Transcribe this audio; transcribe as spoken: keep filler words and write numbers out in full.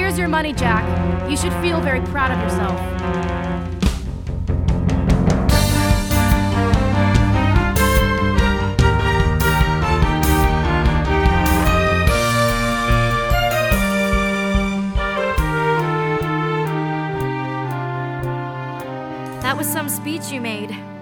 Here's your money, Jack. You should feel very proud of yourself. That was some speech you made.